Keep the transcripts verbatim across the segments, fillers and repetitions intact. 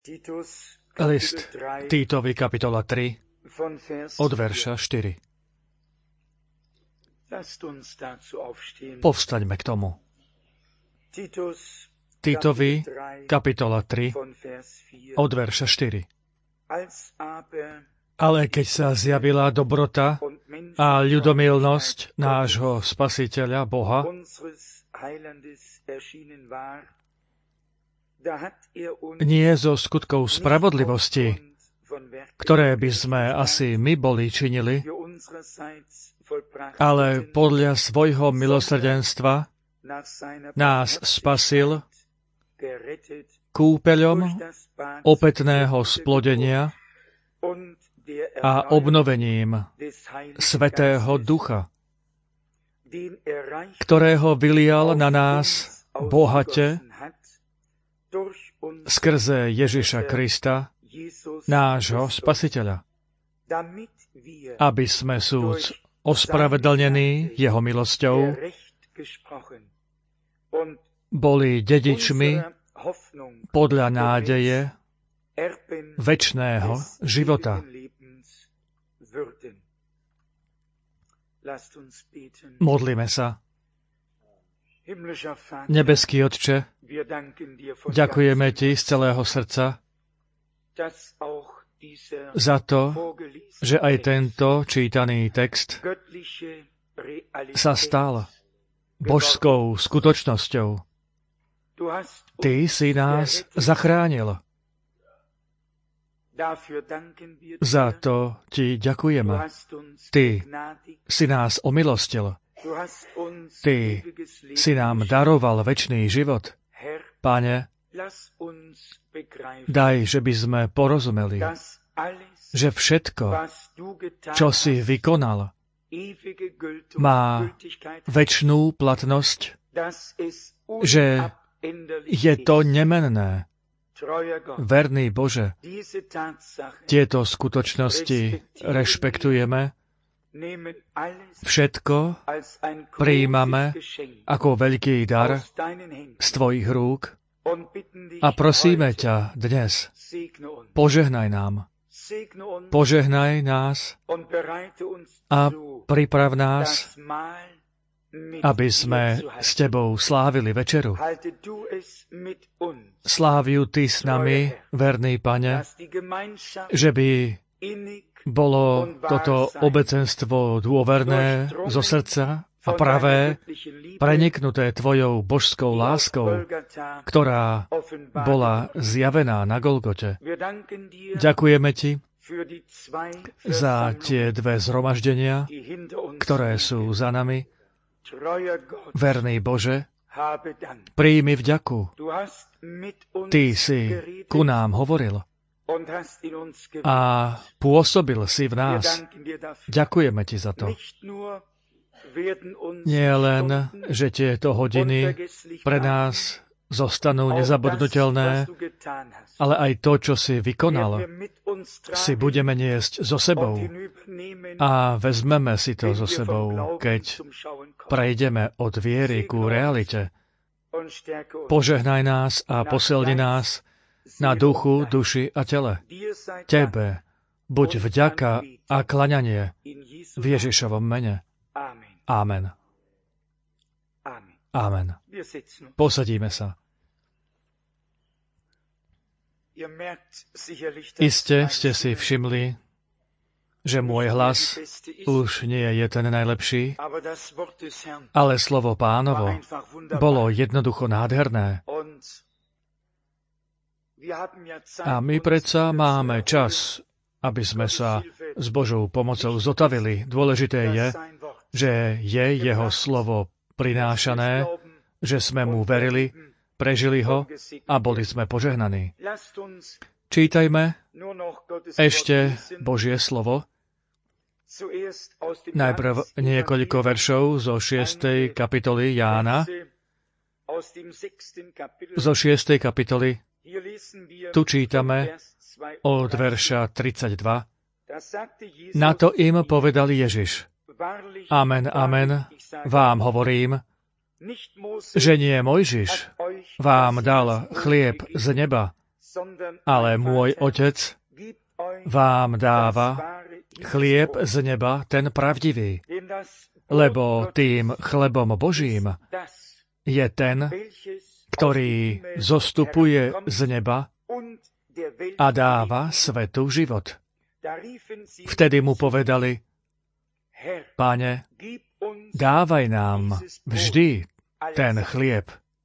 List Týtovi, kapitola tri, od verša štyri. Povstaňme k tomu. Týtovi, kapitola tri, od verša štyri. Ale keď sa zjavila dobrota a ľudomilnosť nášho Spasiteľa Boha, nie zo skutkov spravodlivosti, ktoré by sme asi my boli činili, ale podľa svojho milosrdenstva nás spasil kúpeľom opätného splodenia a obnovením Svätého Ducha, ktorého vylial na nás bohate skrze Ježiša Krista, nášho Spasiteľa, aby sme súd ospravedlnení jeho milosťou boli dedičmi podľa nádeje večného života. Modlíme sa. Nebeský Otče, ďakujeme Ti z celého srdca za to, že aj tento čítaný text sa stal božskou skutočnosťou. Ty si nás zachránil. Za to Ti ďakujeme. Ty si nás omilostil. Ty si nám daroval večný život. Pane, daj, že by sme porozumeli, že všetko, čo si vykonal, má večnú platnosť, že je to nemenné. Verný Bože, tieto skutočnosti rešpektujeme, všetko prijímame ako veľký dar z Tvojich rúk a prosíme ťa dnes, požehnaj nám, požehnaj nás a priprav nás, aby sme s Tebou slávili večeru. Sláviu Ty s nami, verný Pane, že by bolo toto obecenstvo dôverné zo srdca a pravé, preniknuté Tvojou božskou láskou, ktorá bola zjavená na Golgote. Ďakujeme Ti za tie dve zhromaždenia, ktoré sú za nami. Verný Bože, príjmi vďaku. Ty si ku nám hovoril a pôsobil si v nás. Ďakujeme Ti za to. Nie len, že tieto hodiny pre nás zostanú nezabudnutelné, ale aj to, čo si vykonal, si budeme niesť so sebou a vezmeme si to so sebou, keď prejdeme od viery ku realite. Požehnaj nás a posilni nás na duchu, duši a tele. Tebe buď vďaka a klaňanie v Ježišovom mene. Amen. Amen. Posadíme sa. Iste ste si všimli, že môj hlas už nie je ten najlepší, ale slovo Pánovo bolo jednoducho nádherné. A my predsa máme čas, aby sme sa s Božou pomocou zotavili. Dôležité je, že je jeho slovo prinášané, že sme mu verili, prežili ho a boli sme požehnaní. Čítajme ešte Božie slovo. Najprv niekoľko veršov zo šiestej kapitoly Jána. Zo šiestej kapitoly tu čítame od verša tridsaťdva. Na to im povedal Ježiš: Amen, amen, vám hovorím, že nie Mojžiš vám dal chlieb z neba, ale môj Otec vám dáva chlieb z neba, ten pravdivý, lebo tým chlebom Božím je ten, ktorý zostupuje z neba a dáva svetu život. Vtedy mu povedali: Pane, dávaj nám vždy ten chlieb.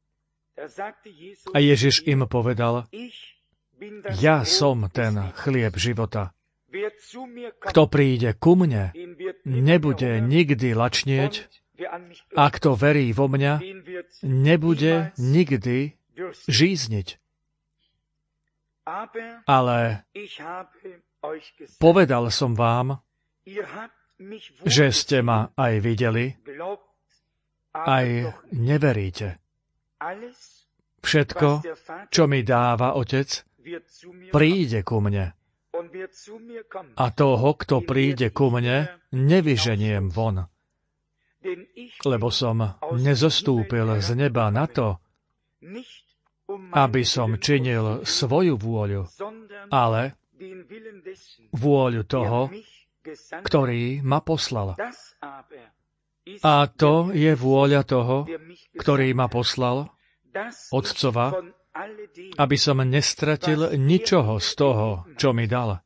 A Ježiš im povedal: Ja som ten chlieb života. Kto príde ku mne, nebude nikdy lačnieť, a kto verí vo mňa, nebude nikdy žízniť. Ale povedal som vám, že ste ma aj videli, aj neveríte. Všetko, čo mi dáva Otec, príde ku mne. A toho, kto príde ku mne, nevyženiem von. Lebo som nezostúpil z neba na to, aby som činil svoju vôľu, ale vôľu toho, ktorý ma poslal. A to je vôľa toho, ktorý ma poslal, Otcova, aby som nestratil ničoho z toho, čo mi dal,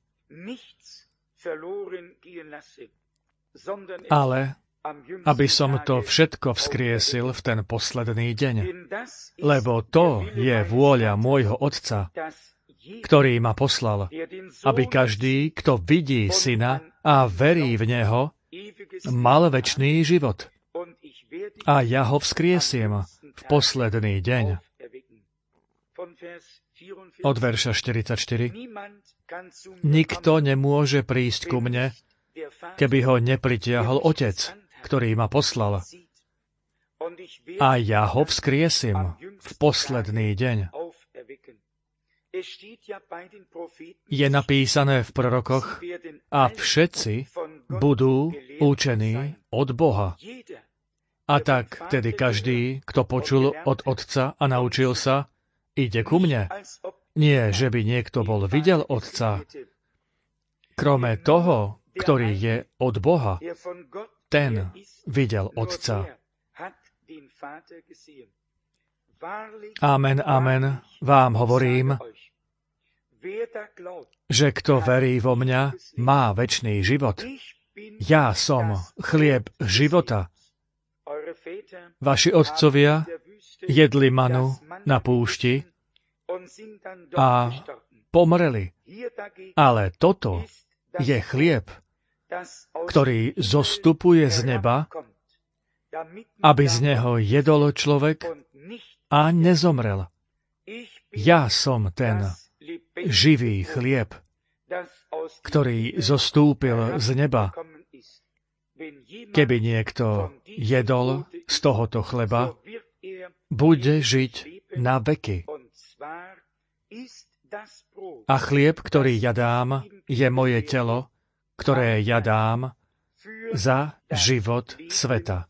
ale aby som to všetko vzkriesil v ten posledný deň. Lebo to je vôľa môjho Otca, ktorý ma poslal, aby každý, kto vidí Syna a verí v Neho, mal večný život. A ja ho vzkriesiem v posledný deň. Od verša štyridsaťštyri. Nikto nemôže prísť ku mne, keby ho nepritiahol Otec, ktorý ma poslal. A ja ho vzkriesím v posledný deň. Je napísané v prorokoch: a všetci budú učení od Boha. A tak tedy každý, kto počul od Otca a naučil sa, ide ku mne. Nie, že by niekto bol videl Otca. Krome toho, ktorý je od Boha, ten videl Otca. Amen, amen, vám hovorím, že kto verí vo mňa, má večný život. Ja som chlieb života. Vaši otcovia jedli manu na púšti a pomreli. Ale toto je chlieb, ktorý zostupuje z neba, aby z neho jedol človek a nezomrel. Ja som ten živý chlieb, ktorý zostúpil z neba. Keby niekto jedol z tohoto chleba, bude žiť na veky. A chlieb, ktorý ja dám, je moje telo, ktoré ja dám za život sveta.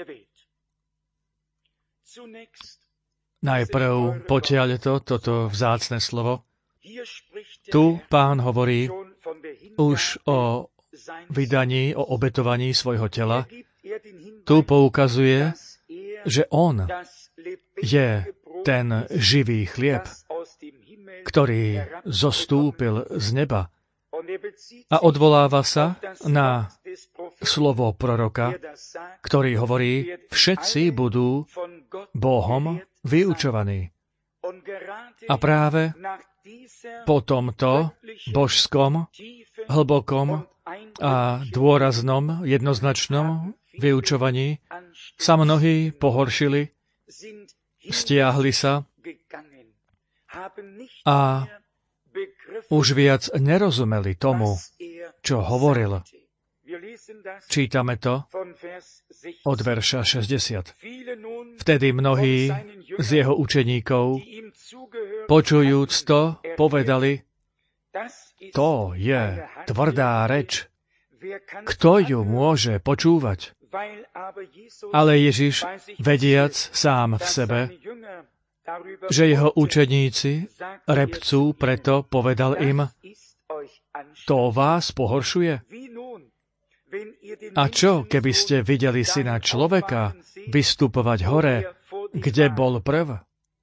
Najprv potiaľ to, toto vzácne slovo. Tu Pán hovorí už o vydaní, o obetovaní svojho tela. Tu poukazuje, že On je ten živý chlieb, ktorý zostúpil z neba. A odvoláva sa na slovo proroka, ktorý hovorí: všetci budú Bohom vyučovaní. A práve po tomto božskom, hlbokom a dôraznom, jednoznačnom vyučovaní sa mnohí pohoršili, stiahli sa a už viac nerozumeli tomu, čo hovoril. Čítame to od verša šesťdesiat. Vtedy mnohí z jeho učeníkov, počujúc to, povedali: to je tvrdá reč. Kto ju môže počúvať? Ale Ježiš, vediac sám v sebe, že jeho učeníci repcú, preto povedal im, to vás pohoršuje? A čo, keby ste videli syna človeka vystupovať hore, kde bol prv?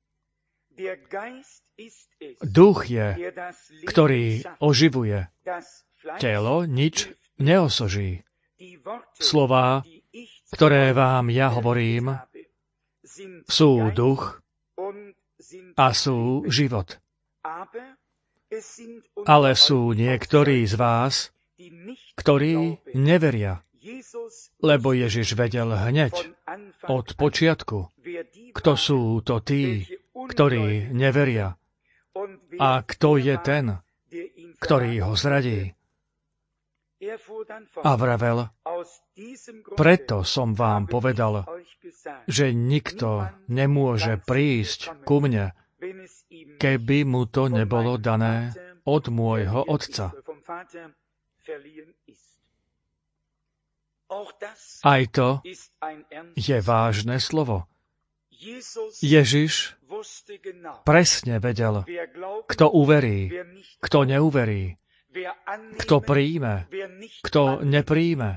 Duch je, ktorý oživuje. Telo nič neosoží. Slová, ktoré vám ja hovorím, sú duch a sú život. Ale sú niektorí z vás, ktorí neveria, lebo Ježiš vedel hneď od počiatku, kto sú to tí, ktorí neveria a kto je ten, ktorý ho zradí. A vravel, preto som vám povedal, že nikto nemôže prísť ku mne, keby mu to nebolo dané od môjho Otca. Aj to je vážne slovo. Ježiš presne vedel, kto uverí, kto neuverí, kto príjme, kto nepríjme,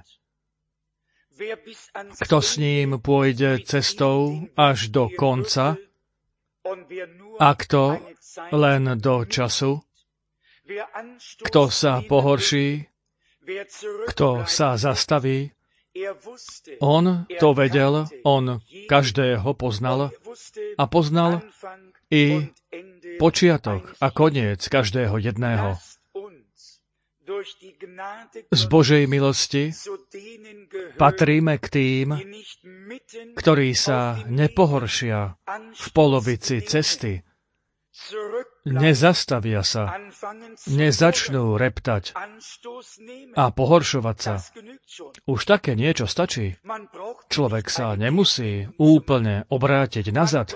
kto s ním pôjde cestou až do konca a kto len do času, kto sa pohorší, kto sa zastaví. On to vedel, on každého poznal a poznal i počiatok a koniec každého jedného. Z Božej milosti patríme k tým, ktorí sa nepohoršia v polovici cesty, nezastavia sa, nezačnú reptať a pohoršovať sa. Už také niečo stačí. Človek sa nemusí úplne obrátiť nazad.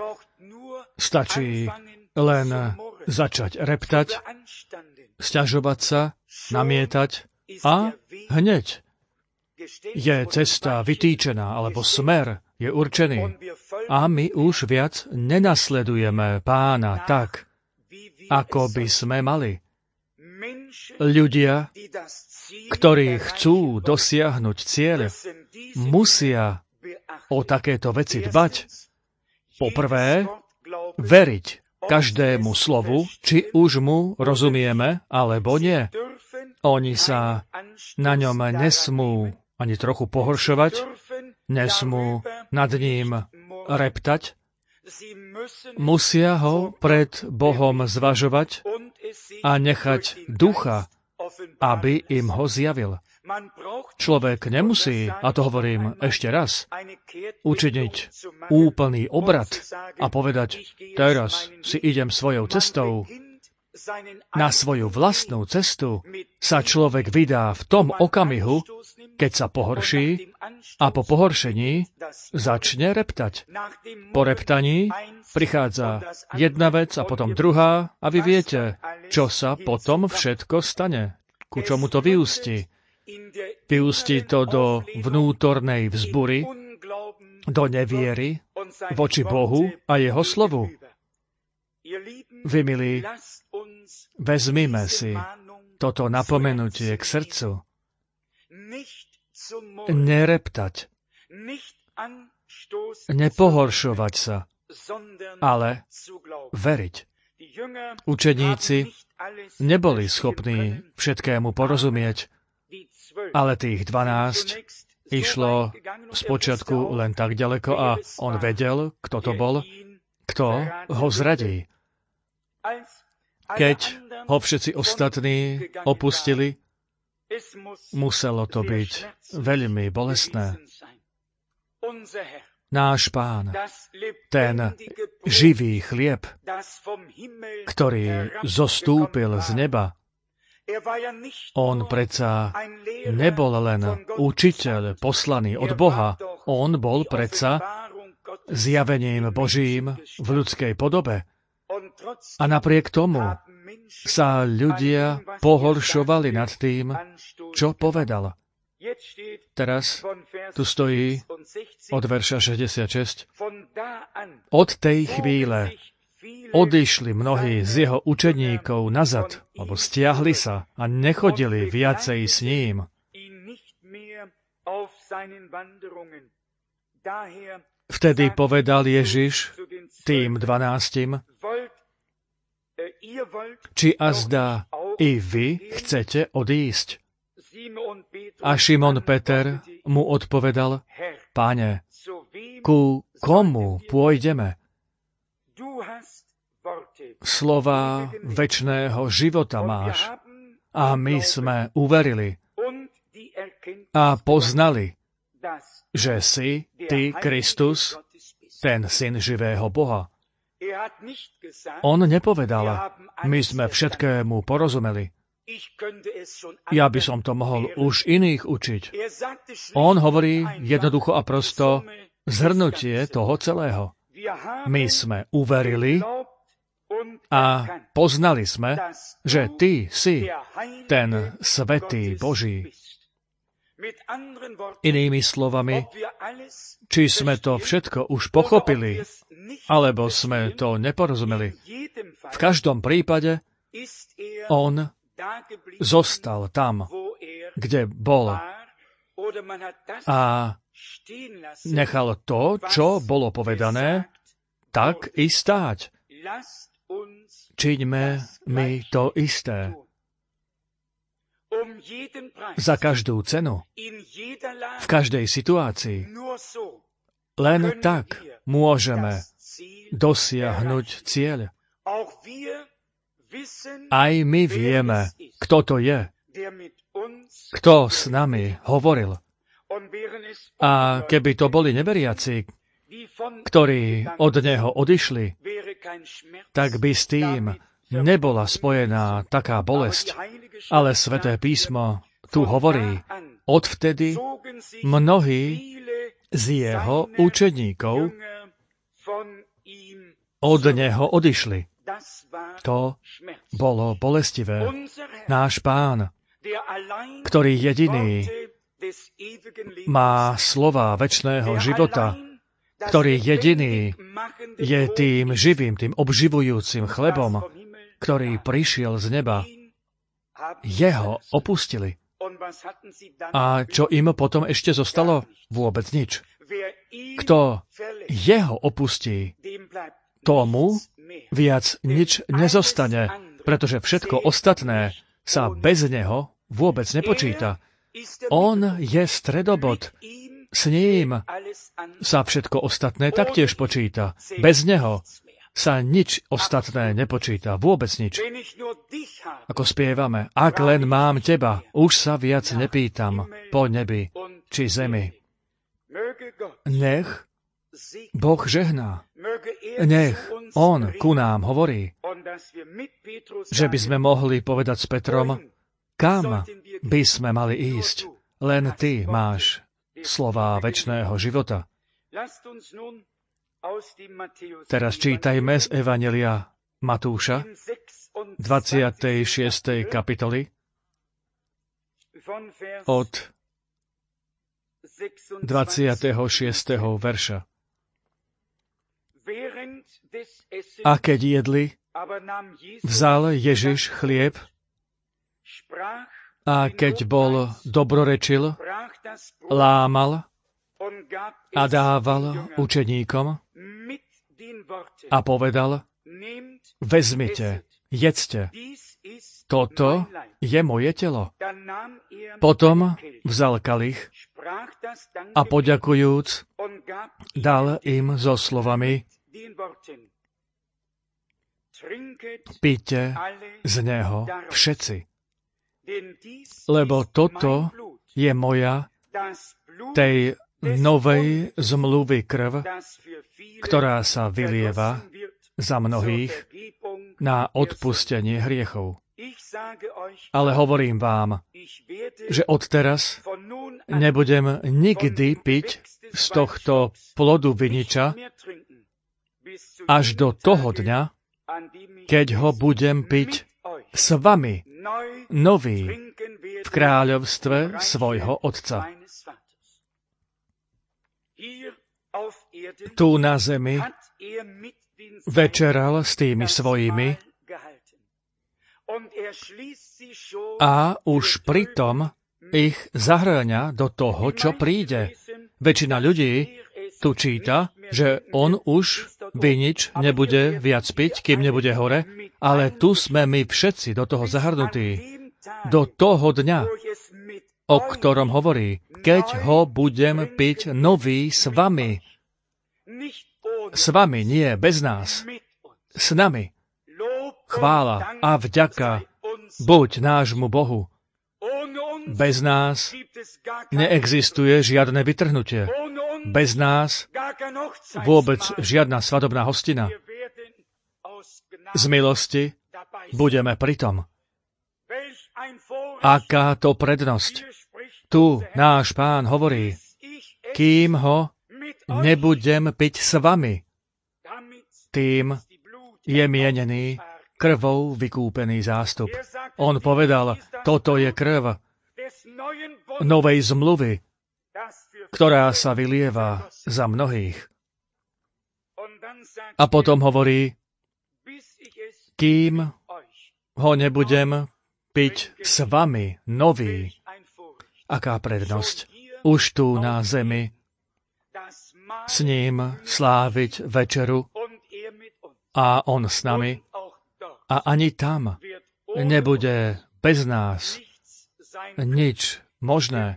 Stačí len začať reptať, sťažovať sa, namietať a hneď je cesta vytýčená, alebo smer je určený. A my už viac nenasledujeme Pána tak, ako by sme mali. Ľudia, ktorí chcú dosiahnuť cieľ, musia o takéto veci dbať. Poprvé, veriť každému slovu, či už mu rozumieme, alebo nie. Oni sa na ňom nesmú ani trochu pohoršovať, nesmú nad ním reptať, musia ho pred Bohom zvažovať a nechať ducha, aby im ho zjavil. Človek nemusí, a to hovorím ešte raz, učiniť úplný obrat a povedať, teraz si idem svojou cestou. Na svoju vlastnú cestu sa človek vydá v tom okamihu, keď sa pohorší a po pohoršení začne reptať. Po reptaní prichádza jedna vec a potom druhá a vy viete, čo sa potom všetko stane, ku čomu to vyústi. Vyústi to do vnútornej vzbury, do neviery voči Bohu a jeho slovu. Vy, milí, vezmime si toto napomenutie k srdcu. Nereptať, nepohoršovať sa, ale veriť. Učeníci neboli schopní všetkému porozumieť, ale tých dvanásť išlo spočiatku len tak ďaleko a on vedel, kto to bol, kto ho zradí. Keď ho všetci ostatní opustili, muselo to byť veľmi bolestné. Náš Pán, ten živý chlieb, ktorý zostúpil z neba, on predsa nebol len učiteľ poslaný od Boha, on bol predsa zjavením Božím v ľudskej podobe. A napriek tomu sa ľudia pohoršovali nad tým, čo povedal. Teraz tu stojí od verša šesťdesiatšesť. Od tej chvíle odišli mnohí z jeho učeníkov nazad, alebo stiahli sa a nechodili viacej s ním. Vtedy povedal Ježiš tým dvanástim, či azda i vy chcete odísť? A Šimon Peter mu odpovedal, Pane, ku komu pôjdeme? Slová večného života máš. A my sme uverili a poznali, že si ty, Kristus, ten syn živého Boha. On nepovedal, my sme všetkému porozumeli. Ja by som to mohol už iných učiť. On hovorí jednoducho a prosto zhrnutie toho celého. My sme uverili a poznali sme, že ty si ten svätý Boží. Inými slovami, či sme to všetko už pochopili, alebo sme to neporozumeli, v každom prípade on zostal tam, kde bol a nechal to, čo bolo povedané, tak i stáť. Čiňme my to isté. Za každú cenu, v každej situácii. Len tak môžeme dosiahnuť cieľ. Aj my vieme, kto to je, kto s nami hovoril. A keby to boli neveriaci, ktorí od neho odišli, tak by s tým nebola spojená taká bolesť. Ale Sväté písmo tu hovorí, odvtedy mnohí z jeho učeníkov od neho odišli. To bolo bolestivé. Náš Pán, ktorý jediný má slova večného života, ktorý jediný je tým živým, tým obživujúcim chlebom, ktorý prišiel z neba, jeho opustili. A čo im potom ešte zostalo? Vôbec nič. Kto jeho opustí, tomu viac nič nezostane, pretože všetko ostatné sa bez neho vôbec nepočíta. On je stredobod. S ním sa všetko ostatné taktiež počíta. Bez neho sa nič ostatné nepočíta. Vôbec nič. Ako spievame, ak len mám teba, už sa viac nepýtam po nebi či zemi. Nech Boh žehná. Nech on ku nám hovorí, že by sme mohli povedať s Petrom, kam by sme mali ísť. Len ty máš slová večného života. Teraz čítajme z Evanjelia Matúša, dvadsiatej šiestej kapitoly, od dvadsiateho šiesteho verša. A keď jedli, vzal Ježiš chlieb a keď bol dobrorečil, lámal a dával učeníkom a povedal, vezmite, jedzte, toto je moje telo. Potom vzal kalich a poďakujúc, dal im so slovami, píte z neho všetci, lebo toto je moja tej novej zmluvy krv, ktorá sa vylieva za mnohých na odpustenie hriechov. Ale hovorím vám, že odteraz nebudem nikdy piť z tohto plodu viniča až do toho dňa, keď ho budem piť s vami, nový, v kráľovstve svojho Otca. Tu na zemi večeral s tými svojimi a už pritom ich zahrňa do toho, čo príde. Väčšina ľudí tu číta, že on už vinič nebude viac piť, kým nebude hore, ale tu sme my všetci do toho zahrnutí. Do toho dňa, o ktorom hovorí, keď ho budem piť nový s vami. S vami, nie bez nás. S nami. Chvála a vďaka buď nášmu Bohu. Bez nás neexistuje žiadne vytrhnutie. Bez nás vôbec žiadna svadobná hostina. Z milosti budeme pritom. Aká to prednosť. Tu náš Pán hovorí, kým ho nebudem piť s vami. Tým je mienený krvou vykúpený zástup. On povedal, toto je krv novej zmluvy, ktorá sa vylieva za mnohých. A potom hovorí, kým ho nebudem piť s vami nový. Aká prednosť. Už tu na zemi s ním sláviť večeru a on s nami a ani tam nebude bez nás nič možné.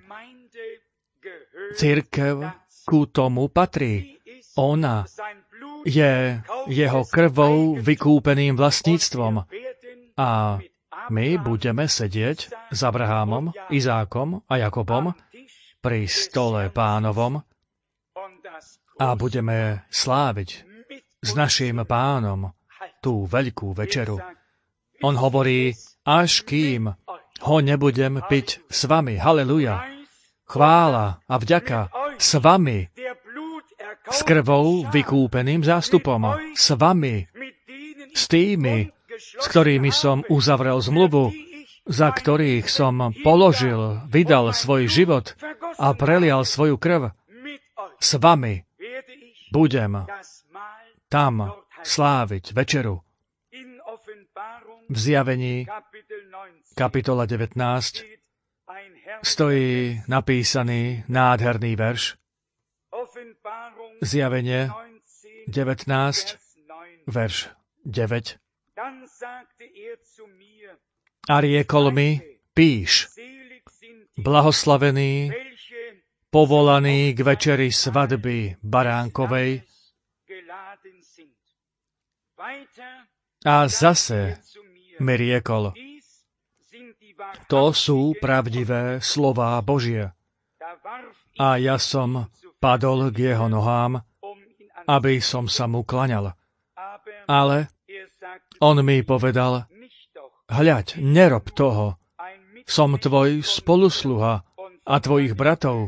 Cirkev ku tomu patrí. Ona je jeho krvou vykúpeným vlastníctvom a my budeme sedieť s Abrahámom, Izákom a Jakobom pri stole Pánovom a budeme sláviť s naším Pánom tú veľkú večeru. On hovorí, až kým ho nebudem piť s vami. Haleluja. Chvála a vďaka s vami. S krvou vykúpeným zástupom. S vami. S tými, s ktorými som uzavrel zmluvu, za ktorých som položil, vydal svoj život a prelial svoju krv. S vami budem tam sláviť večeru. V Zjavení, kapitola devätnásť, stojí napísaný nádherný verš. Zjavenie devätnásť, verš deväť. A riekol mi, píš, blahoslavený, povolaný k večeri svadby baránkovej. A zase mi riekol, to sú pravdivé slová Božie. A ja som padol k jeho nohám, aby som sa mu klaňal. Ale on mi povedal, hľaď, nerob toho, som tvoj spolusluha a tvojich bratov,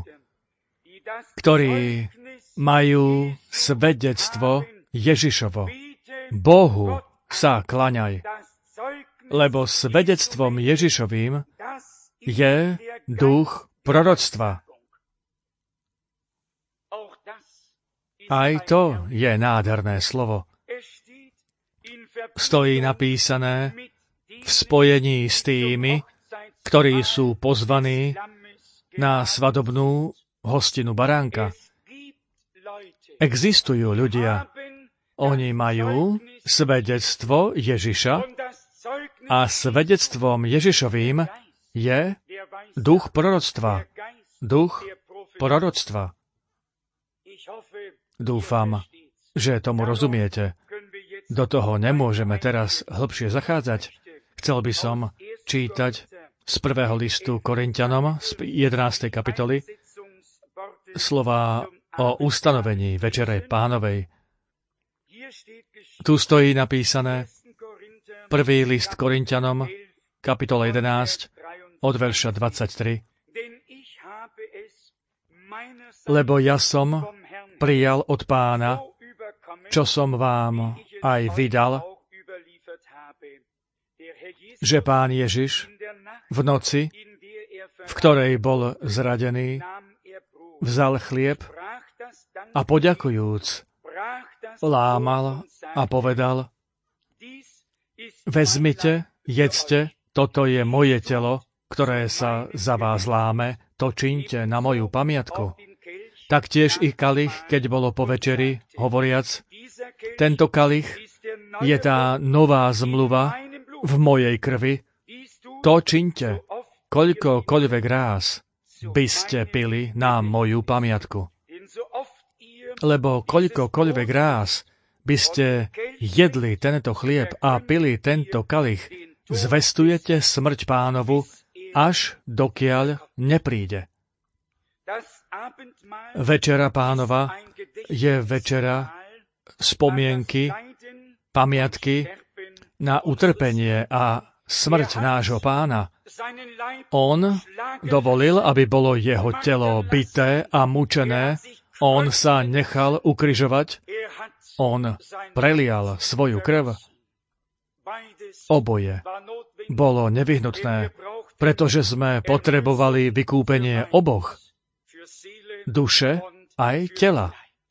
ktorí majú svedectvo Ježišovo. Bohu sa klaňaj, lebo svedectvom Ježišovým je duch proroctva. Aj to je nádherné slovo. Stojí napísané v spojení s tými, ktorí sú pozvaní na svadobnú hostinu baránka. Existujú ľudia, oni majú svedectvo Ježiša a svedectvom Ježišovým je duch proroctva. Duch proroctva. Dúfam, že tomu rozumiete. Do toho nemôžeme teraz hlbšie zachádzať. Chcel by som čítať z prvého listu Korinťanom, z jedenástej kapitoly, slova o ustanovení Večere Pánovej. Tu stojí napísané prvý list Korinťanom, kapitola jedenásť, od verša dvadsaťtri. Lebo ja som prijal od Pána, čo som vám aj vydal, že Pán Ježiš v noci, v ktorej bol zradený, vzal chlieb a poďakujúc, lámal a povedal, vezmite, jedzte, toto je moje telo, ktoré sa za vás láme, to čiňte na moju pamiatku. Taktiež i kalich, keď bolo po večeri, hovoriac, tento kalich je tá nová zmluva v mojej krvi, to čiňte, koľkokoľvek ráz by ste pili na moju pamiatku. Lebo koľkokoľvek ráz by ste jedli tento chlieb a pili tento kalich, zvestujete smrť Pánovu, až dokiaľ nepríde. Večera Pánova je večera spomienky, pamiatky na utrpenie a smrť nášho Pána. On dovolil, aby bolo jeho telo bité a mučené, on sa nechal ukrižovať, on prelial svoju krv. Oboje bolo nevyhnutné, pretože sme potrebovali vykúpenie oboch, duše aj tela.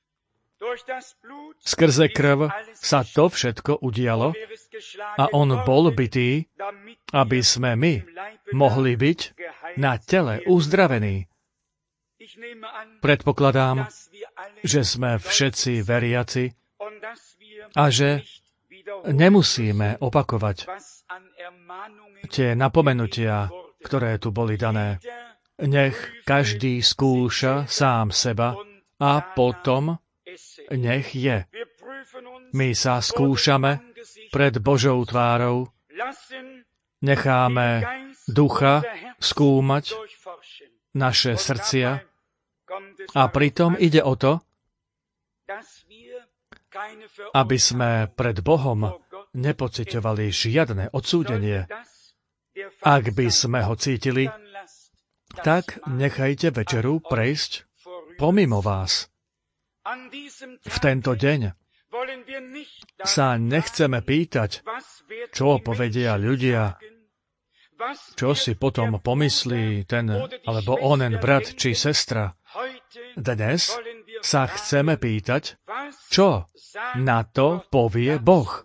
Skrze krv sa to všetko udialo a on bol bitý, aby sme my mohli byť na tele uzdravení. Predpokladám, že sme všetci veriaci a že nemusíme opakovať tie napomenutia, ktoré tu boli dané. Nech každý skúša sám seba a potom nech je. My sa skúšame pred Božou tvárou, necháme ducha skúmať naše srdcia a pritom ide o to, aby sme pred Bohom nepociťovali žiadne odsúdenie. Ak by sme ho cítili, tak nechajte večeru prejsť pomimo vás. V tento deň sa nechceme pýtať, čo povedia ľudia, čo si potom pomyslí ten alebo onen brat či sestra. Dnes sa chceme pýtať, čo na to povie Boh.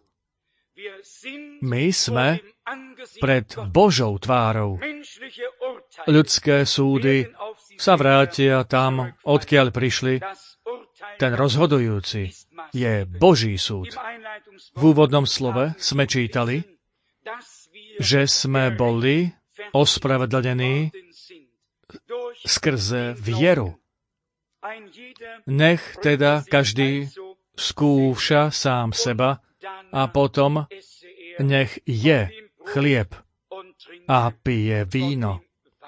My sme pred Božou tvárou. Ľudské súdy sa vrátia tam, odkiaľ prišli. Ten rozhodujúci je Boží súd. V úvodnom slove sme čítali, že sme boli ospravedlnení skrze vieru. Nech teda každý skúša sám seba a potom nech je chlieb a pije víno.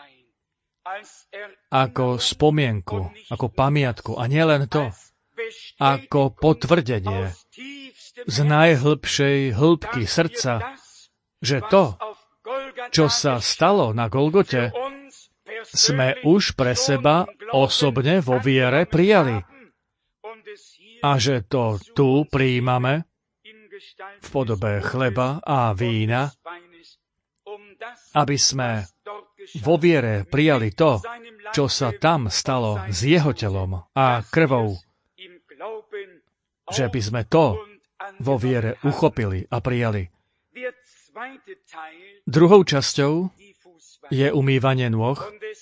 Ako spomienku, ako pamiatku a nielen to, ako potvrdenie z najhlbšej hĺbky srdca, že to, čo sa stalo na Golgote, sme už pre seba osobne vo viere prijali. A že to tu prijímame v podobe chleba a vína, aby sme vo viere prijali to, čo sa tam stalo s jeho telom a krvou, že by sme to vo viere uchopili a prijali. Druhou časťou je umývanie nôh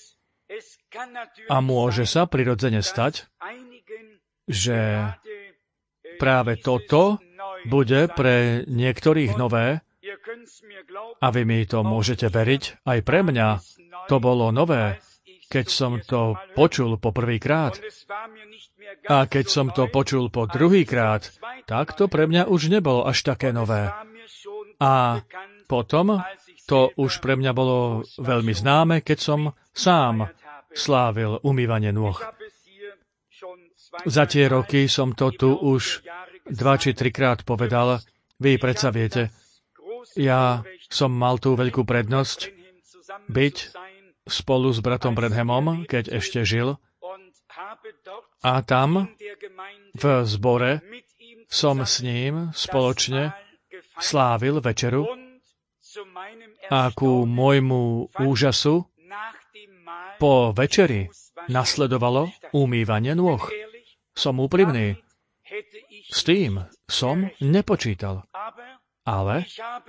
a môže sa prirodzene stať, že práve toto bude pre niektorých nové a vy mi to môžete veriť, aj pre mňa to bolo nové, keď som to počul po prvýkrát. A keď som to počul po druhýkrát, tak to pre mňa už nebolo až také nové. A potom to už pre mňa bolo veľmi známe, keď som sám slávil umývanie nôh. Za tie roky som to tu už dva či trikrát povedal. Vy predsa viete, ja som mal tú veľkú prednosť byť spolu s bratom Branhamom, keď ešte žil. A tam, v zbore, som s ním spoločne slávil večeru a ku môjmu úžasu po večeri nasledovalo umývanie nôh. Som úprimný. S tým som nepočítal. Ale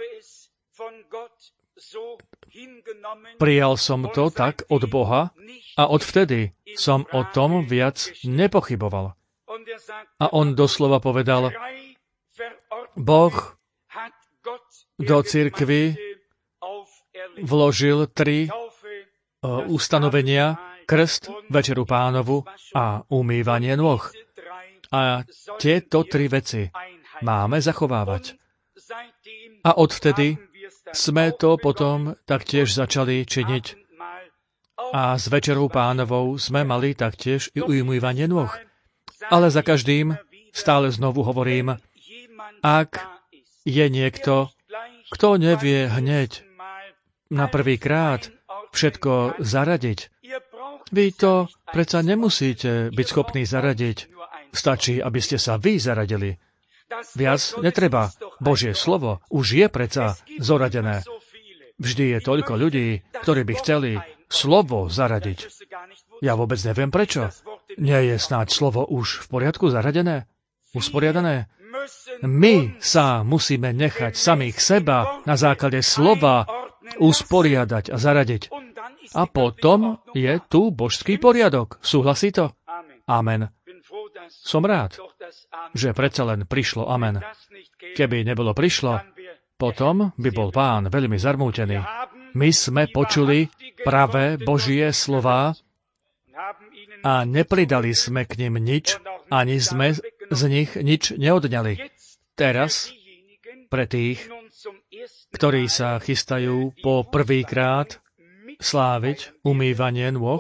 prijal som to tak od Boha a odvtedy som o tom viac nepochyboval. A on doslova povedal, Boh do cirkvi vložil tri uh, ustanovenia, krst, večeru Pánovu a umývanie nôh. A tieto tri veci máme zachovávať. A odvtedy sme to potom taktiež začali činiť. A s večerou Pánovou sme mali taktiež i umývanie nôh. Ale za každým stále znovu hovorím, ak je niekto, kto nevie hneď na prvý krát všetko zaradiť, vy to predsa nemusíte byť schopní zaradiť. Stačí, aby ste sa vy zaradili. Viac netreba. Božie slovo už je predsa zoradené. Vždy je toľko ľudí, ktorí by chceli slovo zaradiť. Ja vôbec neviem prečo. Nie je snáď slovo už v poriadku zaradené? Usporiadané? My sa musíme nechať samých seba na základe slova usporiadať a zaradiť. A potom je tu božský poriadok. Súhlasí to? Amen. Som rád, že predsa len prišlo amen. Keby nebolo prišlo, potom by bol Pán veľmi zarmútený. My sme počuli pravé Božie slová a nepridali sme k nim nič, ani sme z nich nič neodňali. Teraz, pre tých, ktorí sa chystajú po prvýkrát sláviť umývanie nôh,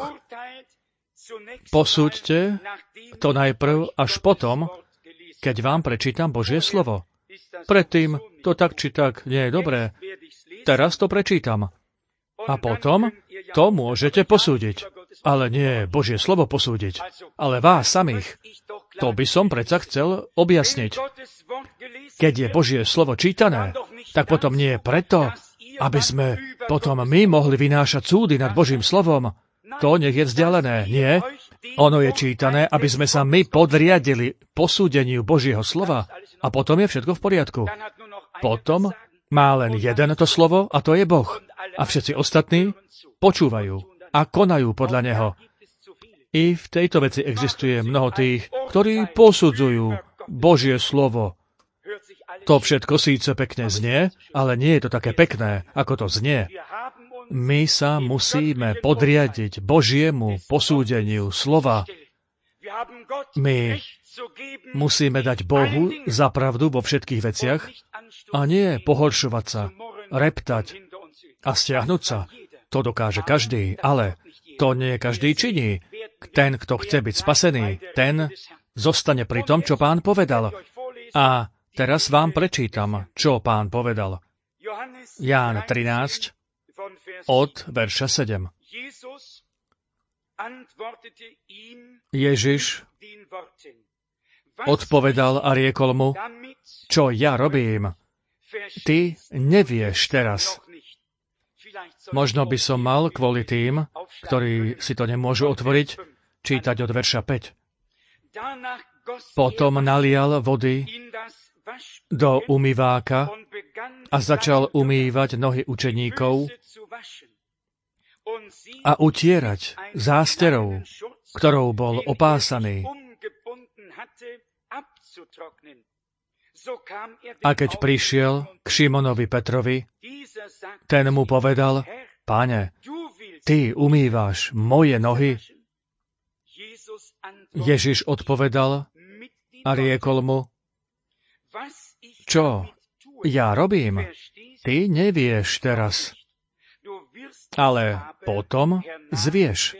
posúďte to najprv až potom, keď vám prečítam Božie slovo. Predtým to tak či tak nie je dobré. Teraz to prečítam. A potom to môžete posúdiť. Ale nie Božie slovo posúdiť, ale vás samých. To by som predsa chcel objasniť. Keď je Božie slovo čítané, tak potom nie je preto, aby sme potom my mohli vynášať súdy nad Božím slovom. To nech je vzdialené. Nie. Ono je čítané, aby sme sa my podriadili posúdeniu Božieho slova a potom je všetko v poriadku. Potom má len jeden to slovo a to je Boh. A všetci ostatní počúvajú a konajú podľa Neho. I v tejto veci existuje mnoho tých, ktorí posudzujú Božie slovo. To všetko síce pekne znie, ale nie je to také pekné, ako to znie. My sa musíme podriadiť Božiemu posúdeniu slova. My musíme dať Bohu za pravdu vo všetkých veciach a nie pohoršovať sa, reptať a stiahnuť sa. To dokáže každý, ale to nie každý činí. Ten, kto chce byť spasený, ten zostane pri tom, čo Pán povedal. A teraz vám prečítam, čo Pán povedal. Ján trinásť, od verša sedem. Ježiš odpovedal a riekol mu, čo ja robím, ty nevieš teraz. Možno by som mal kvôli tým, ktorí si to nemôžu otvoriť, čítať od verša päť. Potom nalial vody do umýváka a začal umývať nohy učeníkov a utierať zásterou, ktorou bol opásaný. A keď prišiel k Šimonovi Petrovi, ten mu povedal, Pane, ty umývaš moje nohy? Ježiš odpovedal a riekol mu, čo ja robím, ty nevieš teraz, ale potom zvieš.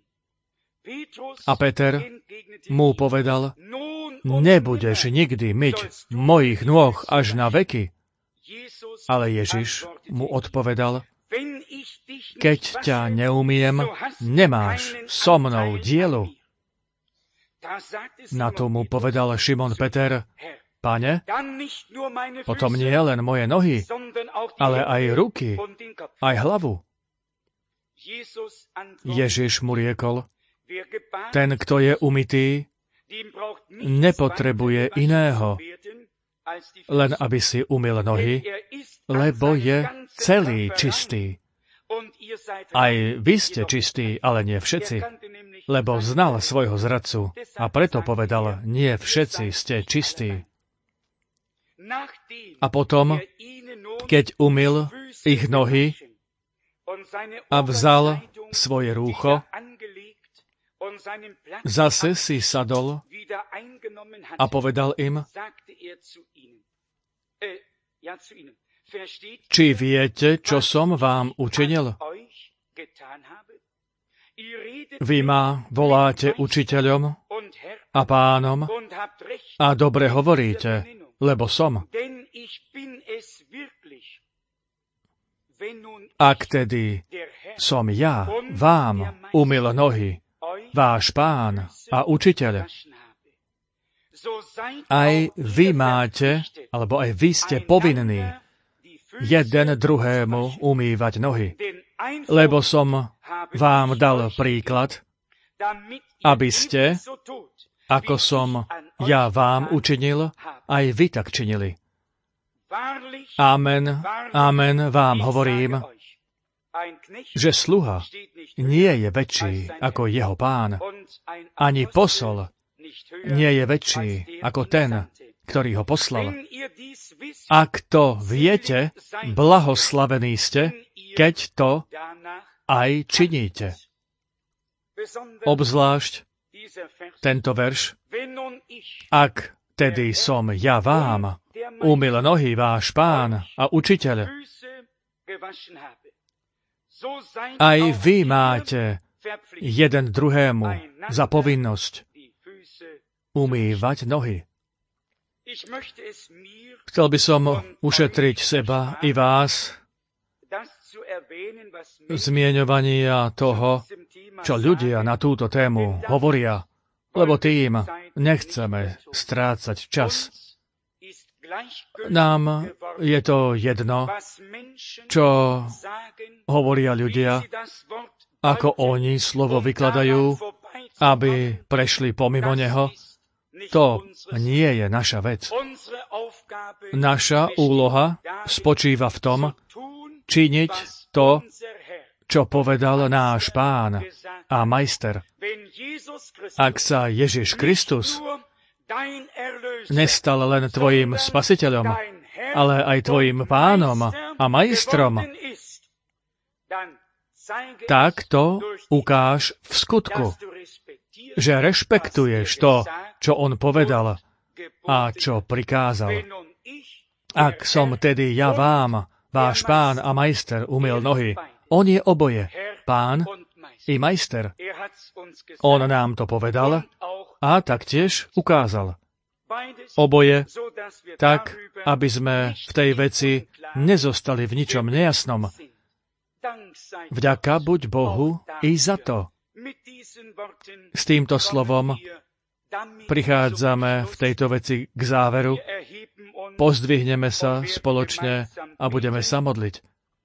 A Peter mu povedal, nebudeš nikdy myť mojich nôh až na veky. Ale Ježiš mu odpovedal, keď ťa neumiem, nemáš so mnou dielu. Na to mu povedal Šimon Peter, Pane, potom nie len moje nohy, ale aj ruky, aj hlavu. Ježiš mu riekol, ten, kto je umytý, nepotrebuje iného, len aby si umyl nohy, lebo je celý čistý. Aj vy ste čistí, ale nie všetci, lebo znal svojho zradcu a preto povedal, nie všetci ste čistí. A potom, keď umyl ich nohy a vzal svoje rúcho, zase si sadol a povedal im, či viete, čo som vám učinil? Vy ma voláte učiteľom a pánom a dobre hovoríte, lebo som. Ak tedy som ja vám umyl nohy, váš pán a učiteľ, aj vy máte, alebo aj vy ste povinní jeden druhému umývať nohy. Lebo som vám dal príklad, aby ste, ako som ja vám učinil, aj vy tak činili. Amen, amen vám hovorím, že sluha nie je väčší ako jeho pán, ani posol nie je väčší ako ten, ktorý ho poslal. Ak to viete, blahoslavení ste, keď to aj činíte. Obzvlášť tento verš, ak tedy som ja vám umyl nohy váš pán a učiteľ, aj vy máte jeden druhému za povinnosť umývať nohy. Chcel by som ušetriť seba i vás zmieňovania toho, čo ľudia na túto tému hovoria, lebo tým nechceme strácať čas. Nám je to jedno, čo hovoria ľudia, ako oni slovo vykladajú, aby prešli pomimo neho. To nie je naša vec. Naša úloha spočíva v tom, činiť to, čo povedal náš pán a majster. Ak sa Ježiš Kristus nestal len tvojim spasiteľom, ale aj tvojim pánom a majstrom, tak to ukáž v skutku, že rešpektuješ to, čo on povedal a čo prikázal. Ak som tedy ja vám, váš pán a majster, umyl nohy, on je oboje, pán i majster. On nám to povedal a taktiež ukázal. Oboje, tak, aby sme v tej veci nezostali v ničom nejasnom. Vďaka buď Bohu i za to. S týmto slovom prichádzame v tejto veci k záveru, pozdvihneme sa spoločne a budeme sa modliť.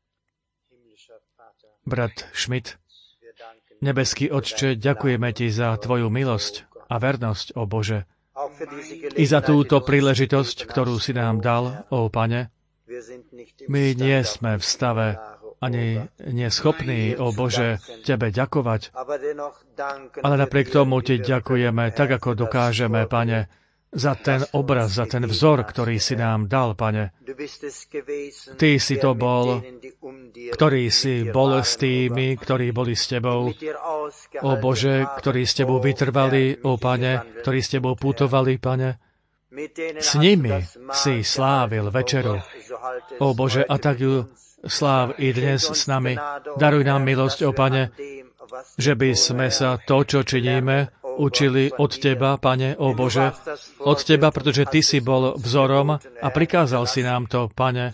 Brat Schmidt, nebeský Otče, ďakujeme Ti za Tvoju milosť a vernosť, ó Bože, i za túto príležitosť, ktorú si nám dal, ó Pane. My nie sme v stave ani neschopní, ó Bože, Tebe ďakovať, ale napriek tomu Ti ďakujeme tak, ako dokážeme, Pane, za ten obraz, za ten vzor, ktorý si nám dal, Pane. Ty si to bol, ktorý si bol s tými, ktorí boli s Tebou, ó Bože, ktorí s Tebou vytrvali, ó Pane, ktorí s Tebou putovali, Pane. S nimi si slávil večeru, ó Bože, a tak ju sláv i dnes s nami. Daruj nám milosť, ó Pane, že by sme sa to, čo činíme, učili od Teba, Pane, ó Bože, od Teba, pretože Ty si bol vzorom a prikázal si nám to, Pane.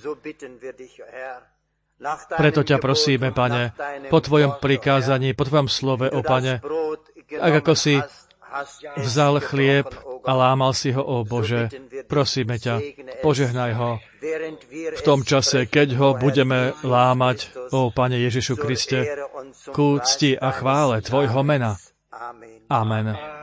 Preto ťa prosíme, Pane, po Tvojom prikázaní, po Tvojom slove, ó Pane, ak ako si vzal chlieb a lámal si ho, ó Bože, prosíme ťa, požehnaj ho v tom čase, keď ho budeme lámať, ó Pane Ježišu Kriste, ku cti a chvále Tvojho mena. Amen.